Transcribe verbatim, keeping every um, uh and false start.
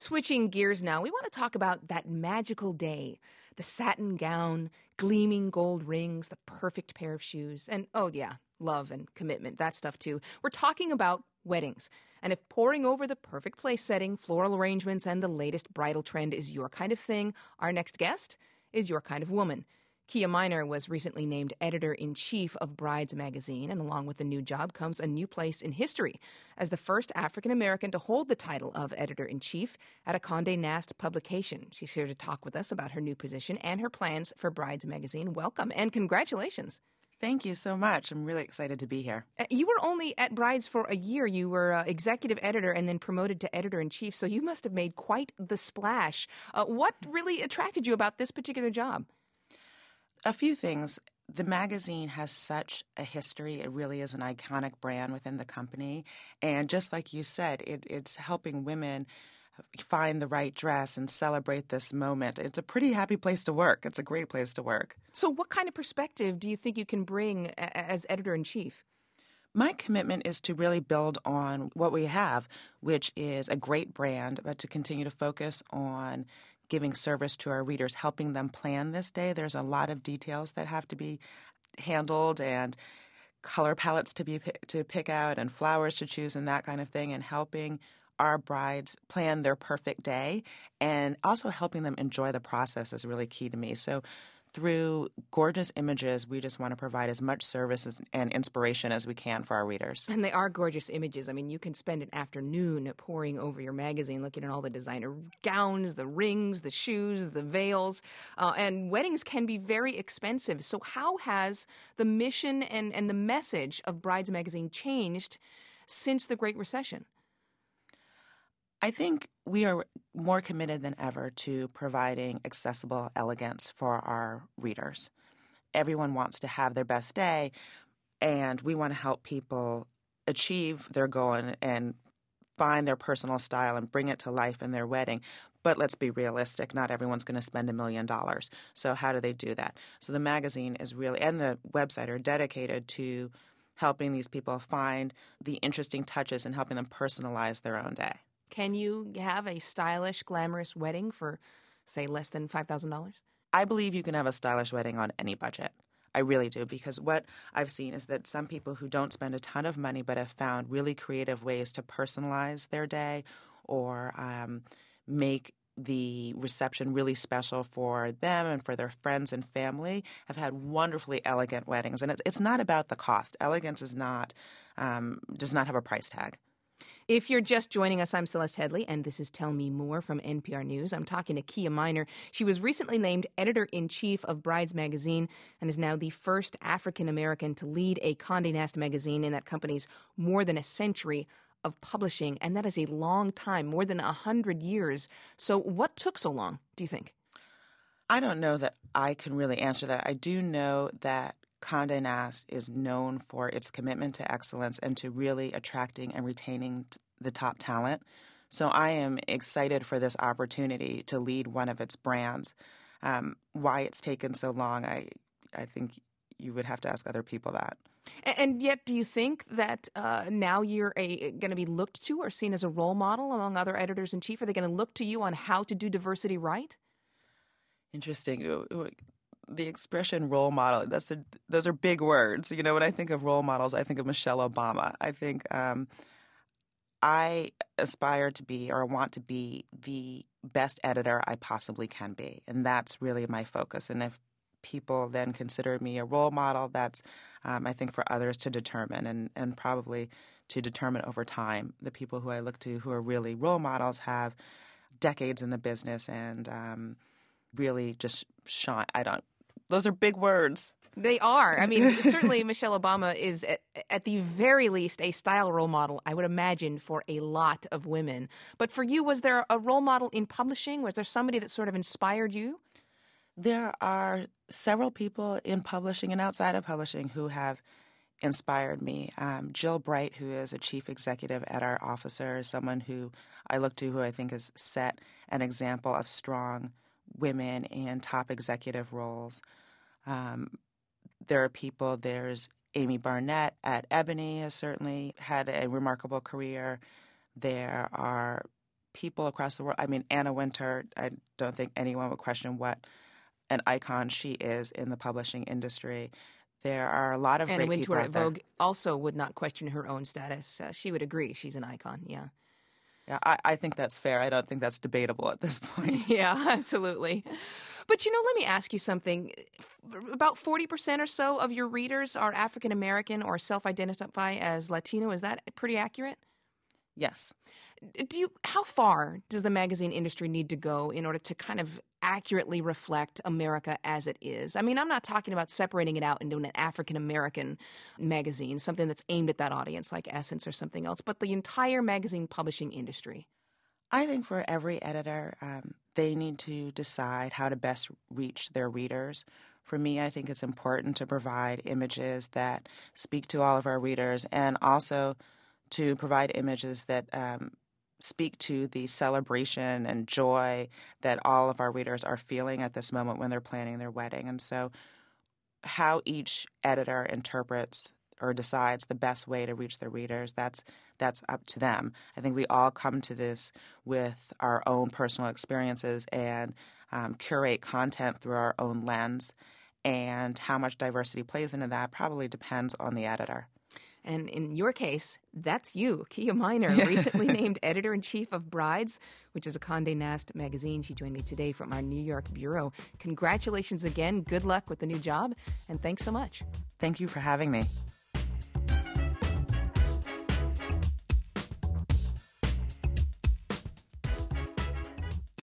Switching gears now, we want to talk about that magical day. The satin gown, gleaming gold rings, the perfect pair of shoes, and oh yeah, love and commitment, that stuff too. We're talking about weddings. And if poring over the perfect place setting, floral arrangements, and the latest bridal trend is your kind of thing, our next guest is your kind of woman. Kia Miner was recently named editor-in-chief of Brides magazine, and along with the new job comes a new place in history as the first African-American to hold the title of editor-in-chief at a Condé Nast publication. She's here to talk with us about her new position and her plans for Brides magazine. Welcome and congratulations. Thank you so much. I'm really excited to be here. Uh, You were only at Brides for a year. You were uh, executive editor and then promoted to editor-in-chief, so you must have made quite the splash. Uh, what really attracted you about this particular job? A few things. The magazine has such a history. It really is an iconic brand within the company. And just like you said, it, it's helping women find the right dress and celebrate this moment. It's a pretty happy place to work. It's a great place to work. So what kind of perspective do you think you can bring a- as editor-in-chief? My commitment is to really build on what we have, which is a great brand, but to continue to focus on giving service to our readers, helping them plan this day. There's a lot of details that have to be handled and color palettes to be to pick out and flowers to choose and that kind of thing, and helping our brides plan their perfect day and also helping them enjoy the process is really key to me. So through gorgeous images, we just want to provide as much service as, and inspiration as we can for our readers. And they are gorgeous images. I mean, you can spend an afternoon poring over your magazine, looking at all the designer gowns, the rings, the shoes, the veils. Uh, and weddings can be very expensive. So how has the mission and, and the message of Brides magazine changed since the Great Recession? I think we are more committed than ever to providing accessible elegance for our readers. Everyone wants to have their best day, and we want to help people achieve their goal and, and find their personal style and bring it to life in their wedding. But let's be realistic. Not everyone's going to spend a million dollars. So how do they do that? So the magazine is really, and the website are dedicated to helping these people find the interesting touches and helping them personalize their own day. Can you have a stylish, glamorous wedding for, say, less than five thousand dollars? I believe you can have a stylish wedding on any budget. I really do, because what I've seen is that some people who don't spend a ton of money but have found really creative ways to personalize their day or um, make the reception really special for them and for their friends and family have had wonderfully elegant weddings. And it's, it's not about the cost. Elegance is not um, does not have a price tag. If you're just joining us, I'm Celeste Headley, and this is Tell Me More from N P R News. I'm talking to Kia Miner. She was recently named editor-in-chief of Brides magazine and is now the first African-American to lead a Condé Nast magazine in that company's more than a century of publishing, and that is a long time, more than one hundred years. So what took so long, do you think? I don't know that I can really answer that. I do know that Condé Nast is known for its commitment to excellence and to really attracting and retaining t- the top talent. So I am excited for this opportunity to lead one of its brands. Um, why it's taken so long, I I think you would have to ask other people that. A- And yet, do you think that uh, now you're going to be looked to or seen as a role model among other editors-in-chief? Are they going to look to you on how to do diversity right? Interesting. Ooh, ooh. The expression role model, that's a, those are big words. You know, when I think of role models, I think of Michelle Obama. I think um, I aspire to be or want to be the best editor I possibly can be. And that's really my focus. And if people then consider me a role model, that's, um, I think, for others to determine and, and probably to determine over time. The people who I look to who are really role models have decades in the business and um, really just shine. I don't. Those are big words. They are. I mean, certainly Michelle Obama is, at, at the very least, a style role model, I would imagine, for a lot of women. But for you, was there a role model in publishing? Was there somebody that sort of inspired you? There are several people in publishing and outside of publishing who have inspired me. Um, Jill Bright, who is a chief executive at our Officer, is someone who I look to who I think has set an example of strong women in top executive roles. Um, there are people, there's Amy Barnett at Ebony has certainly had a remarkable career. There are people across the world. I mean, Anna Wintour, I don't think anyone would question what an icon she is in the publishing industry. There are a lot of Anna great people Wintour out at there. Vogue also would not question her own status. Uh, she would agree she's an icon, yeah. Yeah, I, I think that's fair. I don't think that's debatable at this point. Yeah, absolutely. But, you know, let me ask you something. About forty percent or so of your readers are African American or self-identify as Latino. Is that pretty accurate? Yes. Do you? How far does the magazine industry need to go in order to kind of accurately reflect America as it is? I mean, I'm not talking about separating it out into an African-American magazine, something that's aimed at that audience like Essence or something else, but the entire magazine publishing industry. I think for every editor, um, they need to decide how to best reach their readers. For me, I think it's important to provide images that speak to all of our readers, and also to provide images that um, speak to the celebration and joy that all of our readers are feeling at this moment when they're planning their wedding. And so how each editor interprets or decides the best way to reach their readers, that's that's up to them. I think we all come to this with our own personal experiences and um, curate content through our own lens. And how much diversity plays into that probably depends on the editor. And in your case, that's you, Kia Miner, recently named editor-in-chief of Brides, which is a Condé Nast magazine. She joined me today from our New York bureau. Congratulations again. Good luck with the new job, and thanks so much. Thank you for having me.